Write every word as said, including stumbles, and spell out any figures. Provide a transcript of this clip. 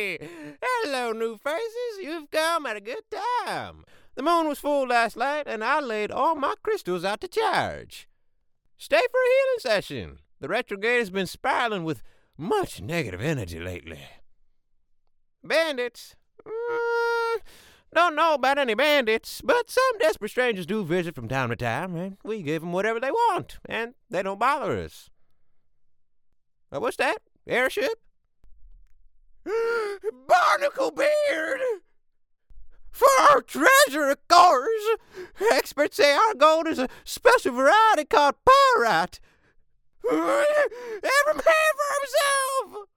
Hello, new faces. You've come at a good time. The moon was full last night, and I laid all my crystals out to charge. Stay for a healing session. The retrograde has been spiraling with much negative energy lately. Bandits? Mm, don't know about any bandits, but some desperate strangers do visit from time to time, and we give them whatever they want, and they don't bother us. Uh, what's that? Airship? Barnacle Beard! For our treasure, of course! Experts say our gold is a special variety called pyrite. Every man for himself!